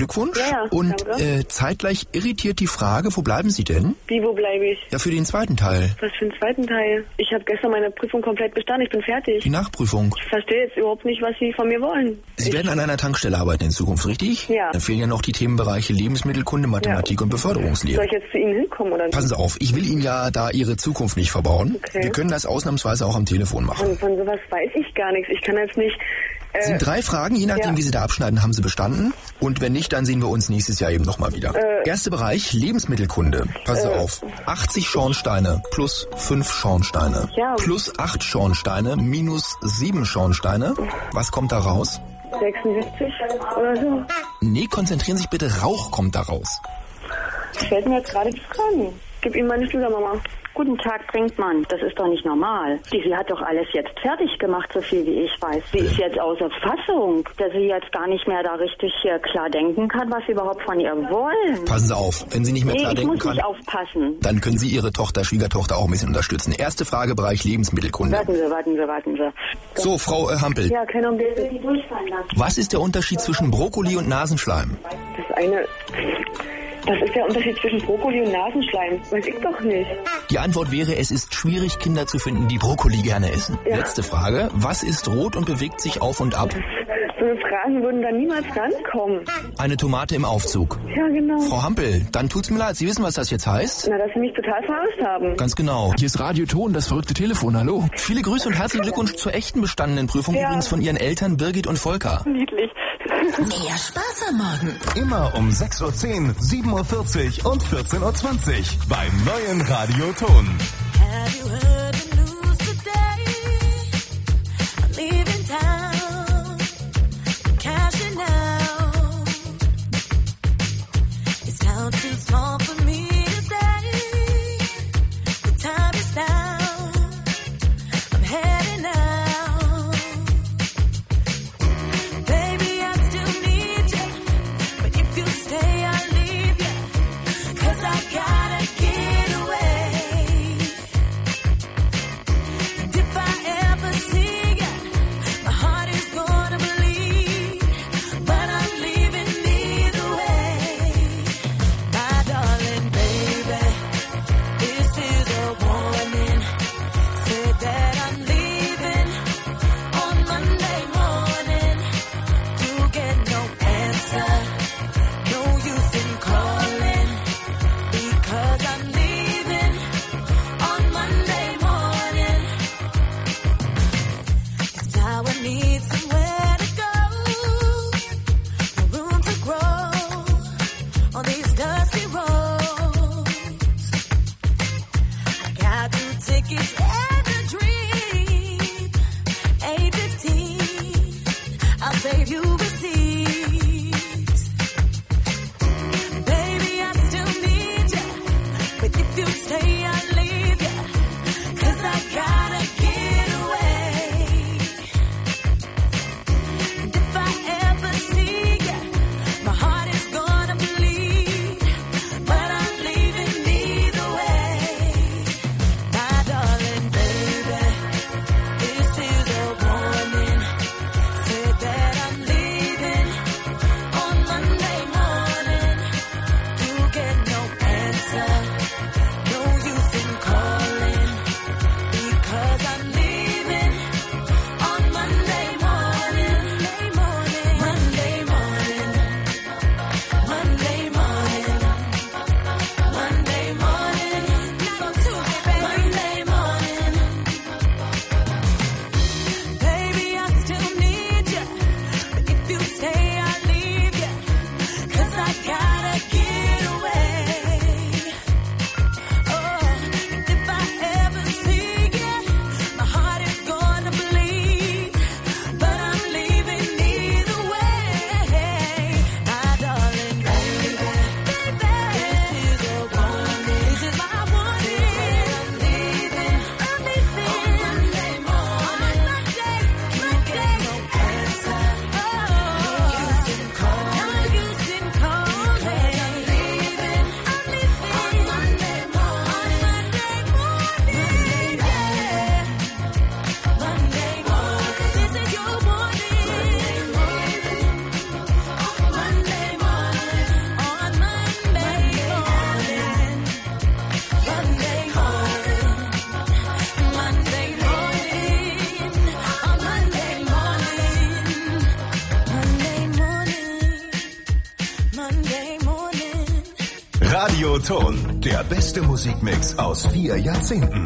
Glückwunsch. Ja, und danke. Zeitgleich irritiert die Frage, wo bleiben Sie denn? Wie, wo bleibe ich? Ja, für den zweiten Teil. Was für einen zweiten Teil? Ich habe gestern meine Prüfung komplett bestanden. Ich bin fertig. Die Nachprüfung. Ich verstehe jetzt überhaupt nicht, was Sie von mir wollen. Sie werden an einer Tankstelle arbeiten in Zukunft, richtig? Ja. Dann fehlen ja noch die Themenbereiche Lebensmittelkunde, Mathematik und Beförderungslehre. Soll ich jetzt zu Ihnen hinkommen oder? Passen Sie auf, ich will Ihnen ja da Ihre Zukunft nicht verbauen. Okay. Wir können das ausnahmsweise auch am Telefon machen. Von sowas weiß ich gar nichts. Ich kann jetzt nicht... Es sind 3 Fragen, je nachdem, wie Sie da abschneiden, haben Sie bestanden. Und wenn nicht, dann sehen wir uns nächstes Jahr eben nochmal wieder. Erster Bereich, Lebensmittelkunde. Passen Sie auf. 80 Schornsteine plus 5 Schornsteine. Ja. Plus 8 Schornsteine minus 7 Schornsteine. Was kommt da raus? 76 oder so. Nee, konzentrieren Sie sich bitte, Rauch kommt da raus. Ich werde mir jetzt gerade die Fragen. Gib ihm meine Schwiegermama. Guten Tag, Brinkmann. Das ist doch nicht normal. Sie hat doch alles jetzt fertig gemacht, so viel wie ich weiß. Sie ist jetzt außer Fassung, dass sie jetzt gar nicht mehr da richtig klar denken kann, was sie überhaupt von ihr wollen. Passen Sie auf, wenn sie nicht mehr klar Ich denken muss kann, nicht aufpassen. dann können Sie Ihre Schwiegertochter auch ein bisschen unterstützen. Erste Frage, Bereich Lebensmittelkunde. Warten Sie. So, Frau Hampel, Ja, keine Ahnung. was ist der Unterschied zwischen Brokkoli und Nasenschleim? Was ist der Unterschied zwischen Brokkoli und Nasenschleim? Weiß ich doch nicht. Die Antwort wäre, es ist schwierig, Kinder zu finden, die Brokkoli gerne essen. Ja. Letzte Frage, was ist rot und bewegt sich auf und ab? So eine Fragen würden da niemals rankommen. Eine Tomate im Aufzug. Ja, genau. Frau Hampel, dann tut's mir leid, Sie wissen, was das jetzt heißt? Na, dass Sie mich total verarscht haben. Ganz genau. Hier ist Radio Ton, das verrückte Telefon, hallo. Viele Grüße und herzlichen Glückwunsch zur echten bestandenen Prüfung, Ja. übrigens von Ihren Eltern Birgit und Volker. Niedlich. Mehr Spaß am Morgen. Immer um 6.10 Uhr, 7.40 Uhr und 14.20 Uhr beim neuen Radio Ton. Have you heard the news today? I'm leaving town. I'm cashing out. It's town too small for me to stay. The time is now. I'm heading out. Baby, I still need you. But if you stay, I'll leave you. 'Cause I gotta get away. Radioton, der beste Musikmix aus 4 Jahrzehnten.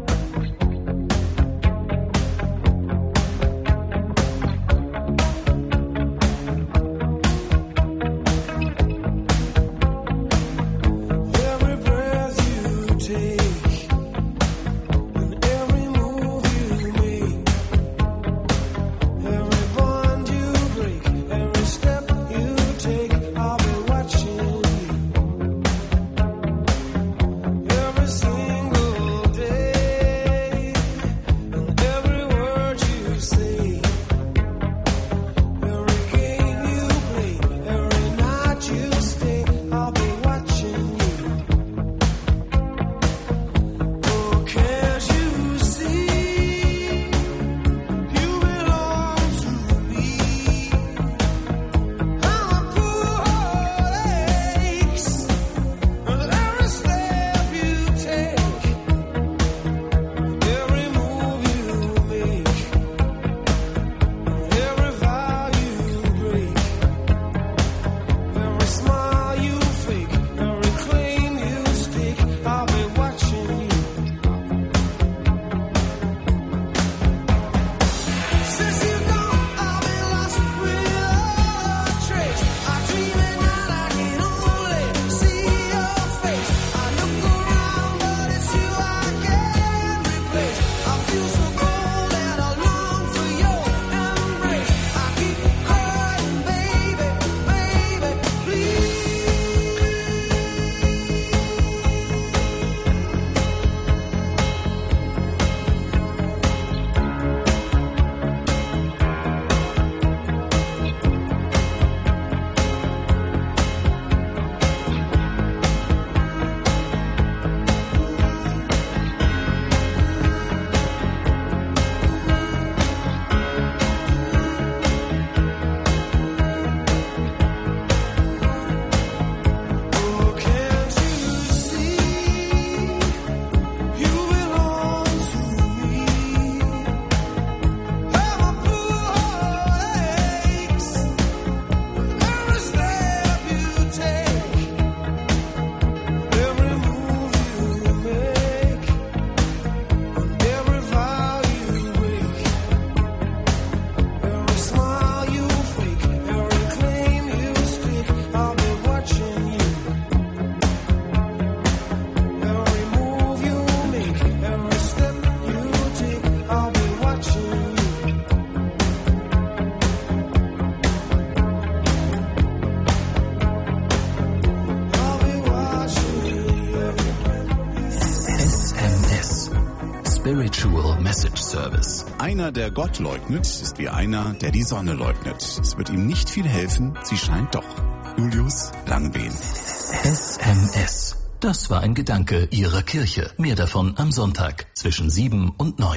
Spiritual Message Service. Einer, der Gott leugnet, ist wie einer, der die Sonne leugnet. Es wird ihm nicht viel helfen, sie scheint doch. Julius Langbehn. SMS. Das war ein Gedanke Ihrer Kirche. Mehr davon am Sonntag zwischen 7 und 9.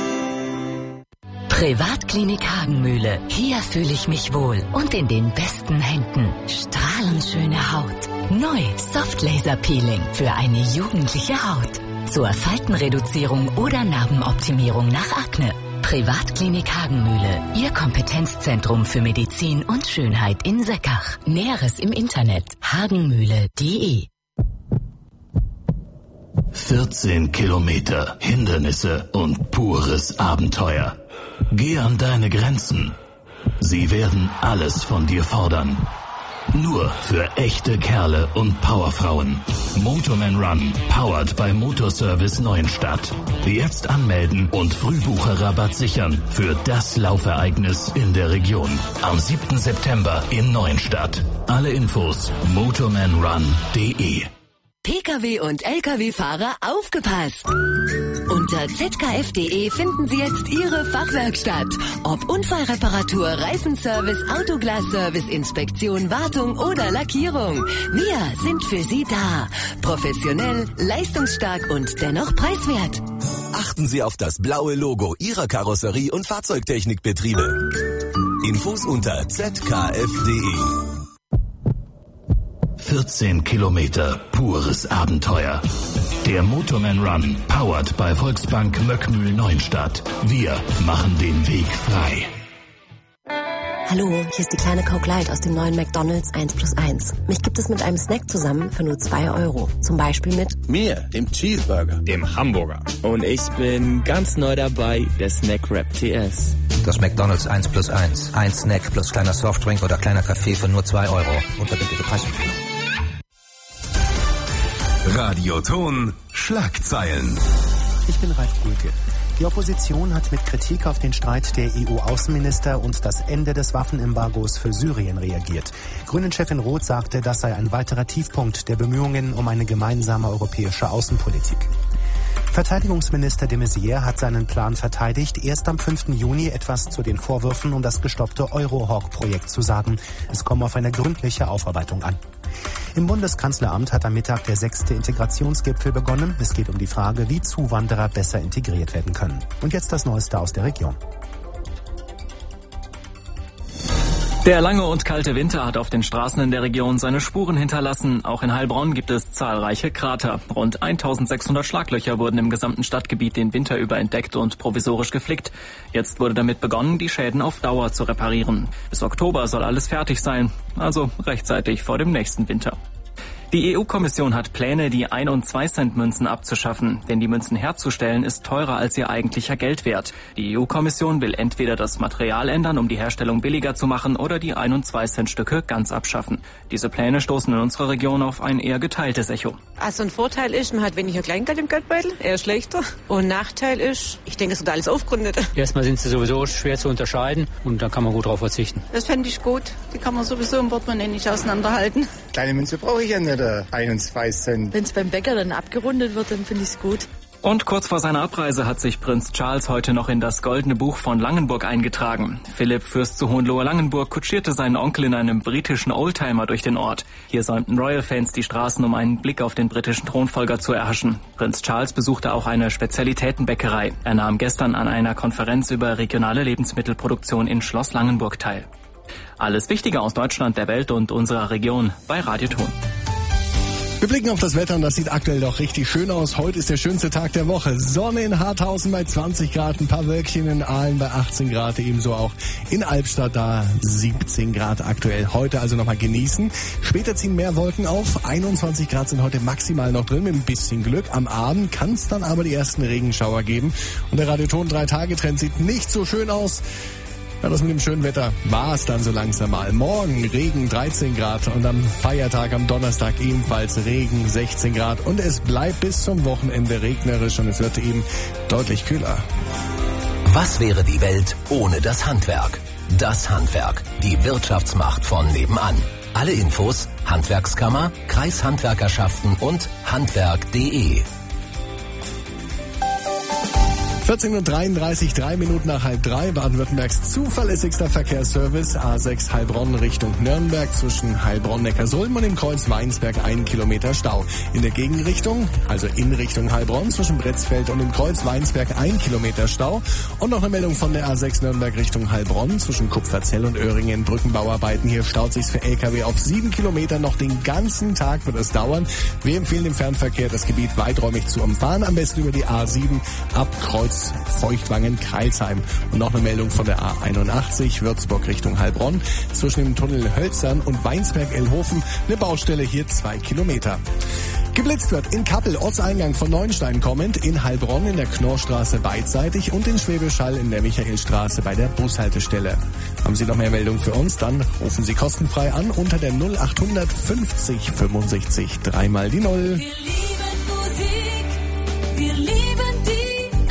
Privatklinik Hagenmühle. Hier fühle ich mich wohl und in den besten Händen. Strahlend schöne Haut. Neu Soft Laser Peeling für eine jugendliche Haut. Zur Faltenreduzierung oder Narbenoptimierung nach Akne. Privatklinik Hagenmühle. Ihr Kompetenzzentrum für Medizin und Schönheit in Seckach. Näheres im Internet. hagenmühle.de. 14 Kilometer, Hindernisse und pures Abenteuer. Geh an deine Grenzen. Sie werden alles von dir fordern. Nur für echte Kerle und Powerfrauen. Motorman Run, powered by Motorservice Neuenstadt. Jetzt anmelden und Frühbucherrabatt sichern für das Laufereignis in der Region. Am 7. September in Neuenstadt. Alle Infos motormanrun.de. Pkw- und Lkw-Fahrer aufgepasst! Unter zkf.de finden Sie jetzt Ihre Fachwerkstatt. Ob Unfallreparatur, Reifenservice, Autoglasservice, Inspektion, Wartung oder Lackierung. Wir sind für Sie da. Professionell, leistungsstark und dennoch preiswert. Achten Sie auf das blaue Logo Ihrer Karosserie- und Fahrzeugtechnikbetriebe. Infos unter zkf.de. 14 Kilometer, pures Abenteuer. Der Motorman Run, powered by Volksbank Möckmühl Neuenstadt. Wir machen den Weg frei. Hallo, hier ist die kleine Coke Light aus dem neuen McDonald's 1+1. Mich gibt es mit einem Snack zusammen für nur 2 €. Zum Beispiel mit mir, dem Cheeseburger, dem Hamburger. Und ich bin ganz neu dabei, der Snack Wrap TS. Das McDonald's 1+1. Ein Snack plus kleiner Softdrink oder kleiner Kaffee für nur 2 €. Unverbindliche Preisempfehlung. Radioton Schlagzeilen. Ich bin Ralf Gulke. Die Opposition hat mit Kritik auf den Streit der EU-Außenminister und das Ende des Waffenembargos für Syrien reagiert. Grünen-Chefin Roth sagte, das sei ein weiterer Tiefpunkt der Bemühungen um eine gemeinsame europäische Außenpolitik. Verteidigungsminister de Maizière hat seinen Plan verteidigt, erst am 5. Juni etwas zu den Vorwürfen um das gestoppte Eurohawk-Projekt zu sagen. Es komme auf eine gründliche Aufarbeitung an. Im Bundeskanzleramt hat am Mittag der 6. Integrationsgipfel begonnen. Es geht um die Frage, wie Zuwanderer besser integriert werden können. Und jetzt das Neueste aus der Region. Der lange und kalte Winter hat auf den Straßen in der Region seine Spuren hinterlassen. Auch in Heilbronn gibt es zahlreiche Krater. Rund 1600 Schlaglöcher wurden im gesamten Stadtgebiet den Winter über entdeckt und provisorisch geflickt. Jetzt wurde damit begonnen, die Schäden auf Dauer zu reparieren. Bis Oktober soll alles fertig sein, also rechtzeitig vor dem nächsten Winter. Die EU-Kommission hat Pläne, die 1- und 2-Cent-Münzen abzuschaffen. Denn die Münzen herzustellen ist teurer als ihr eigentlicher Geldwert. Die EU-Kommission will entweder das Material ändern, um die Herstellung billiger zu machen, oder die 1- und 2-Cent-Stücke ganz abschaffen. Diese Pläne stoßen in unserer Region auf ein eher geteiltes Echo. Also ein Vorteil ist, man hat weniger Kleingeld im Geldbeutel, eher schlechter. Und Nachteil ist, ich denke, es wird alles aufgerundet. Erstmal sind sie sowieso schwer zu unterscheiden und da kann man gut drauf verzichten. Das fände ich gut. Die kann man sowieso im Portemonnaie nicht auseinanderhalten. Kleine Münze brauche ich ja nicht, 1 und 2 Cent. Wenn es beim Bäcker dann abgerundet wird, dann finde ich es gut. Und kurz vor seiner Abreise hat sich Prinz Charles heute noch in das Goldene Buch von Langenburg eingetragen. Philipp, Fürst zu Hohenlohe-Langenburg, kutschierte seinen Onkel in einem britischen Oldtimer durch den Ort. Hier säumten Royal-Fans die Straßen, um einen Blick auf den britischen Thronfolger zu erhaschen. Prinz Charles besuchte auch eine Spezialitätenbäckerei. Er nahm gestern an einer Konferenz über regionale Lebensmittelproduktion in Schloss Langenburg teil. Alles Wichtige aus Deutschland, der Welt und unserer Region bei Radioton. Wir blicken auf das Wetter und das sieht aktuell doch richtig schön aus. Heute ist der schönste Tag der Woche. Sonne in Harthausen bei 20 Grad, ein paar Wölkchen in Aalen bei 18 Grad, ebenso auch in Albstadt da 17 Grad aktuell. Heute also nochmal genießen. Später ziehen mehr Wolken auf. 21 Grad sind heute maximal noch drin mit ein bisschen Glück. Am Abend kann es dann aber die ersten Regenschauer geben. Und der Radioton 3-Tage-Trend sieht nicht so schön aus. Ja, das mit dem schönen Wetter war es dann so langsam mal. Morgen Regen 13 Grad und am Feiertag am Donnerstag ebenfalls Regen 16 Grad. Und es bleibt bis zum Wochenende regnerisch und es wird eben deutlich kühler. Was wäre die Welt ohne das Handwerk? Das Handwerk, die Wirtschaftsmacht von nebenan. Alle Infos, Handwerkskammer, Kreishandwerkerschaften und handwerk.de. 14:33 Uhr, 3 Minuten nach 2:30, Baden-Württembergs zuverlässigster Verkehrsservice, A6 Heilbronn Richtung Nürnberg zwischen Heilbronn-Neckarsulm und dem Kreuz Weinsberg 1 Kilometer Stau. In der Gegenrichtung, also in Richtung Heilbronn zwischen Bretzfeld und dem Kreuz Weinsberg 1 Kilometer Stau. Und noch eine Meldung von der A6 Nürnberg Richtung Heilbronn zwischen Kupferzell und Öhringen, Brückenbauarbeiten. Hier staut sich's für LKW auf 7 Kilometer, noch den ganzen Tag wird es dauern. Wir empfehlen dem Fernverkehr, das Gebiet weiträumig zu umfahren, am besten über die A7 ab Kreuz Feuchtwangen-Kreilsheim. Und noch eine Meldung von der A81 Würzburg Richtung Heilbronn zwischen dem Tunnel Hölzern und Weinsberg-Elhofen. Eine Baustelle hier 2 Kilometer. Geblitzt wird in Kappel, Ortseingang von Neuenstein kommend, in Heilbronn in der Knorrstraße beidseitig und in Schwäbisch Hall in der Michaelstraße bei der Bushaltestelle. Haben Sie noch mehr Meldungen für uns? Dann rufen Sie kostenfrei an unter der 0800 50 65 3 mal die 0. Wir lieben Musik, wir lieben die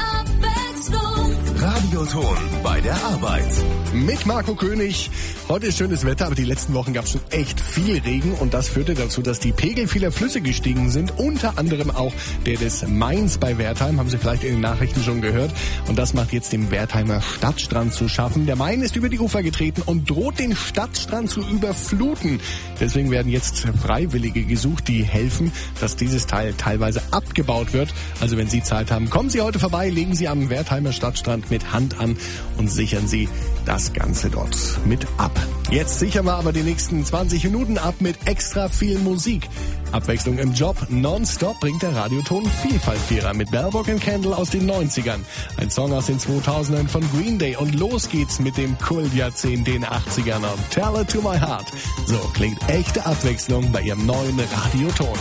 Radioton bei der Arbeit. Mit Marco König. Heute ist schönes Wetter, aber die letzten Wochen gab es schon echt viel Regen und das führte dazu, dass die Pegel vieler Flüsse gestiegen sind. Unter anderem auch der des Mains bei Wertheim, haben Sie vielleicht in den Nachrichten schon gehört. Und das macht jetzt dem Wertheimer Stadtstrand zu schaffen. Der Main ist über die Ufer getreten und droht den Stadtstrand zu überfluten. Deswegen werden jetzt Freiwillige gesucht, die helfen, dass dieses Teil teilweise abgebaut wird. Also wenn Sie Zeit haben, kommen Sie heute vorbei, legen Sie am Wertheimer Stadtstrand mit Hand Abend an und sichern Sie das Ganze dort mit ab. Jetzt sichern wir aber die nächsten 20 Minuten ab mit extra viel Musik. Abwechslung im Job, nonstop bringt der Radioton Vielfaltvierer mit Bellbook & Candle aus den 90ern. Ein Song aus den 2000ern von Green Day und los geht's mit dem Kultjahrzehnt den 80ern. Tell It To My Heart. So klingt echte Abwechslung bei Ihrem neuen Radioton.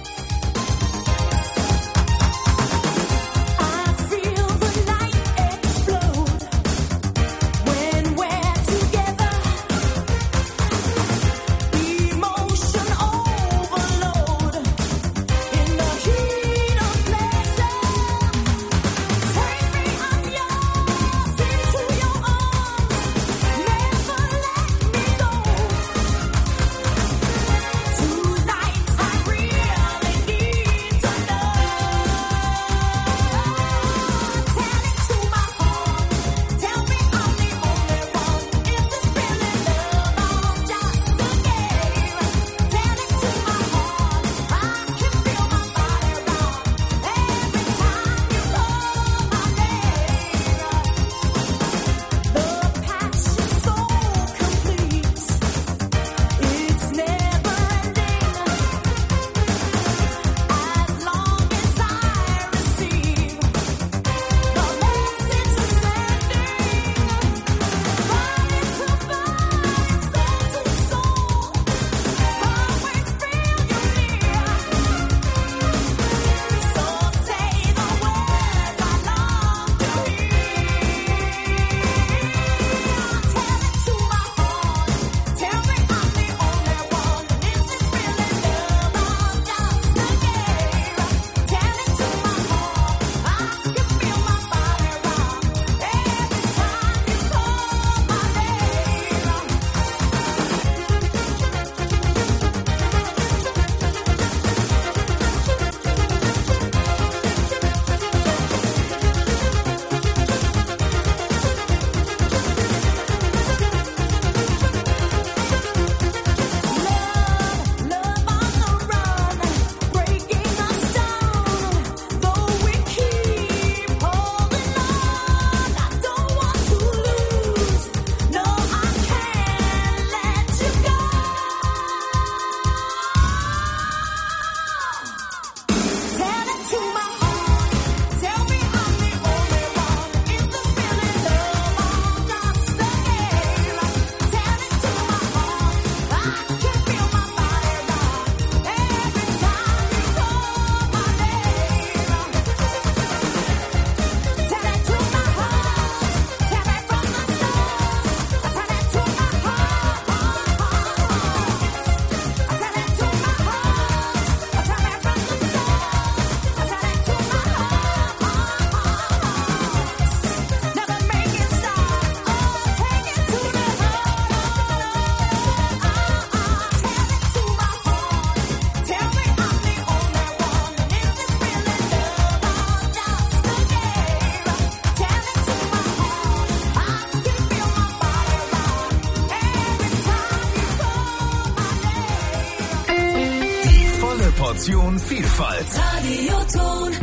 Portion Vielfalt. Radioton.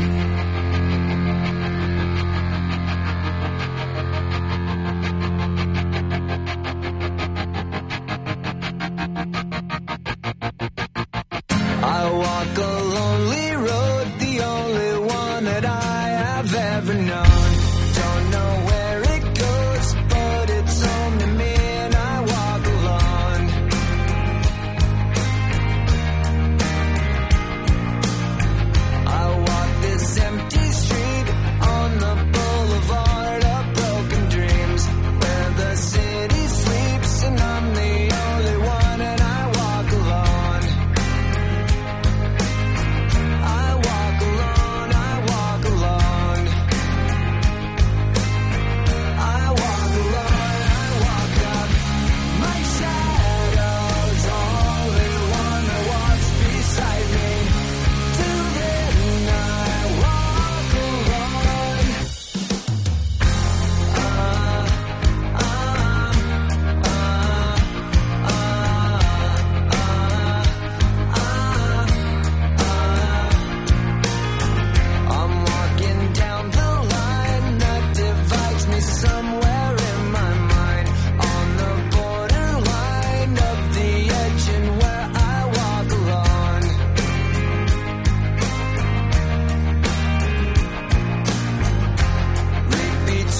I walk alone.